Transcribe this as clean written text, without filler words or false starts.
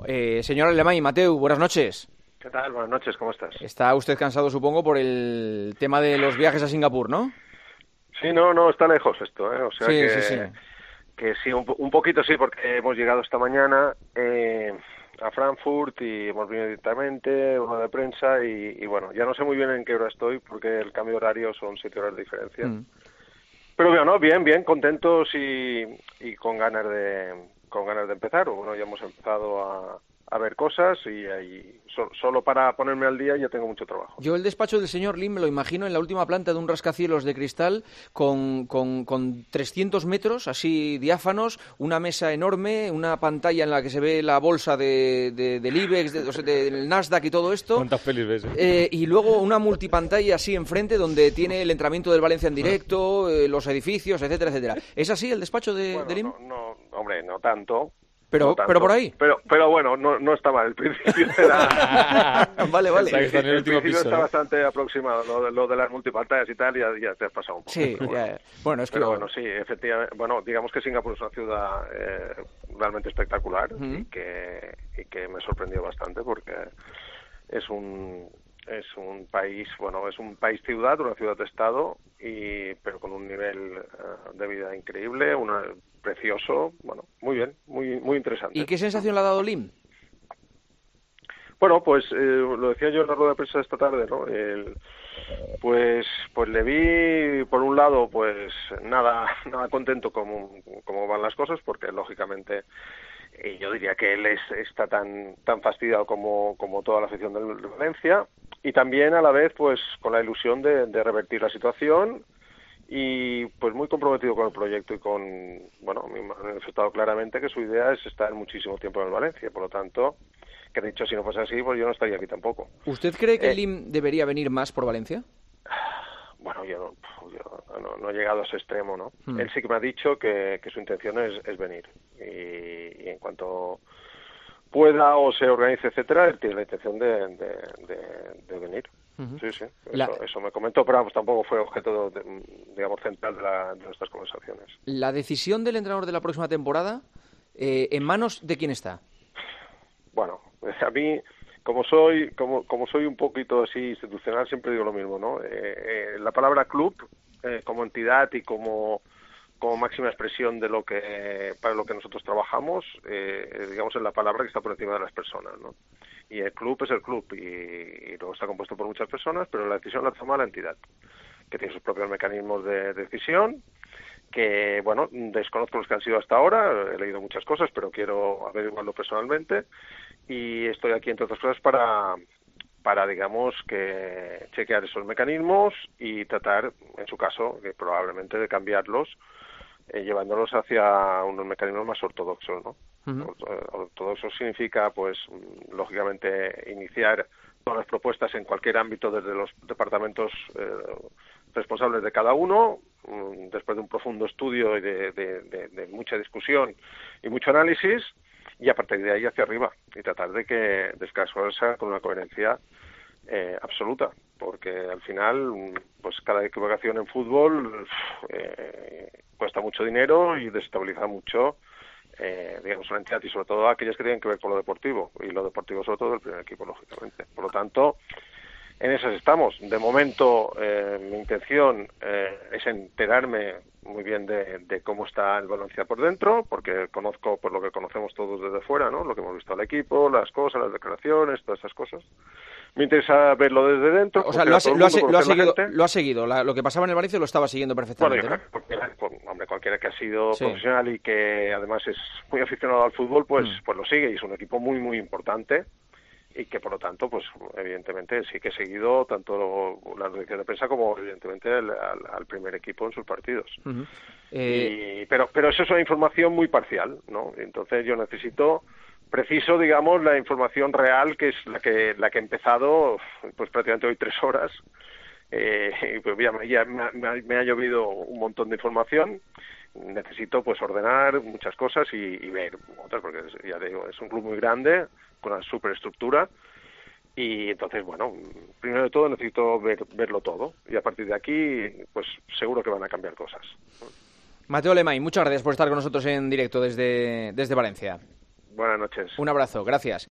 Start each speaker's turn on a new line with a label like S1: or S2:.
S1: Señor Alemany, Mateu, buenas noches.
S2: ¿Qué tal? Buenas noches, ¿cómo estás?
S1: Está usted cansado, supongo, por el tema de los viajes a Singapur, ¿no?
S2: Sí, no, está lejos esto, ¿eh? O sea
S1: sí,
S2: que sí, un poquito sí, porque hemos llegado esta mañana a Frankfurt y hemos venido directamente, una de prensa y bueno, ya no sé muy bien en qué hora estoy porque el cambio horario son 7 horas de diferencia. Pero bueno, bien, contentos y con ganas de empezar. Bueno, ya hemos empezado a ver cosas y ahí solo para ponerme al día ya tengo mucho trabajo.
S1: Yo el despacho del señor Lim me lo imagino en la última planta de un rascacielos de cristal con 300 metros así diáfanos, una mesa enorme, una pantalla en la que se ve la bolsa del IBEX, del Nasdaq y todo esto.
S3: ¿Cuántas pelis ves?
S1: Y luego una multipantalla así enfrente donde tiene el entrenamiento del Valencia en directo, los edificios, etcétera, etcétera. ¿Es así el despacho de Lim?
S2: No, hombre, no tanto.
S1: Pero por ahí.
S2: Pero bueno, no está mal. El principio era...
S1: Vale.
S2: O sea, el principio está bastante aproximado. Lo de las multipantallas y tal, ya te has pasado un poco.
S1: Sí, ya. Bueno, es que...
S2: Pero bueno, sí, efectivamente. Bueno, digamos que Singapur es una ciudad realmente espectacular y que me sorprendió bastante porque es un país, bueno, es un país-ciudad, una ciudad-estado, pero con un nivel de vida increíble, precioso, bueno, muy bien, muy interesante.
S1: ¿Y qué sensación le ha dado Lim?
S2: Bueno, pues lo decía yo en la rueda de prensa esta tarde, ¿no? Pues le vi, por un lado, pues nada contento como van las cosas, porque lógicamente yo diría que él está tan fastidiado como toda la afición del Valencia, y también a la vez pues con la ilusión de revertir la situación y pues muy comprometido con el proyecto y bueno, me ha manifestado claramente que su idea es estar muchísimo tiempo en el Valencia, por lo tanto, que de hecho si no fuese así pues yo no estaría aquí tampoco.
S1: ¿Usted cree que Lim debería venir más por Valencia?
S2: Bueno, yo no he llegado a ese extremo, ¿no? Él sí que me ha dicho que su intención es venir y en cuanto pueda o se organice, etcétera, él tiene la intención de venir. Sí. Eso me comentó, pero vamos, tampoco fue objeto, digamos, central de nuestras conversaciones.
S1: ¿La decisión del entrenador de la próxima temporada, en manos de quién está?
S2: Bueno, a mí, como soy un poquito así institucional, siempre digo lo mismo, ¿no? La palabra club, como entidad y como máxima expresión para lo que nosotros trabajamos, digamos, es la palabra que está por encima de las personas, ¿no? Y el club es el club y luego está compuesto por muchas personas, pero la decisión la toma la entidad, que tiene sus propios mecanismos de decisión, que, bueno, desconozco los que han sido hasta ahora, he leído muchas cosas, pero quiero averiguarlo personalmente y estoy aquí, entre otras cosas, para digamos, que chequear esos mecanismos y tratar, en su caso, probablemente de cambiarlos, llevándolos hacia unos mecanismos más ortodoxos, ¿no? Ortodoxo significa, pues, lógicamente, iniciar todas las propuestas en cualquier ámbito desde los departamentos responsables de cada uno, después de un profundo estudio y de mucha discusión y mucho análisis, y a partir de ahí hacia arriba, y tratar de que descansarse con una coherencia absoluta, porque al final, pues cada equivocación en fútbol cuesta mucho dinero y desestabiliza mucho, digamos, una entidad, y sobre todo aquellas que tienen que ver con lo deportivo, y lo deportivo sobre todo del primer equipo, lógicamente. Por lo tanto, en esas estamos. De momento, mi intención es enterarme muy bien de cómo está el Valencia por dentro, porque conozco por lo que conocemos todos desde fuera, ¿no? Lo que hemos visto al equipo, las cosas, las declaraciones, todas esas cosas. Me interesa verlo desde dentro.
S1: O sea, lo ha seguido. Lo que pasaba en el Valencia lo estaba siguiendo perfectamente,
S2: bueno,
S1: ¿no?
S2: Cualquiera que ha sido profesional y que además es muy aficionado al fútbol, pues lo sigue, y es un equipo muy, muy importante, y que por lo tanto, pues evidentemente sí que he seguido tanto la dirección de prensa como evidentemente al primer equipo en sus partidos. Pero eso es una información muy parcial, ¿no? Entonces yo preciso, digamos, la información real, que es la que he empezado, pues prácticamente hoy 3 horas. Pues ya me ha llovido un montón de información. Necesito pues ordenar muchas cosas y ver otras, porque ya digo, es un club muy grande, con una superestructura, y entonces, bueno, primero de todo necesito verlo todo, y a partir de aquí, pues seguro que van a cambiar cosas.
S1: Mateu Alemany, muchas gracias por estar con nosotros en directo desde Valencia.
S2: Buenas noches.
S1: Un abrazo, gracias.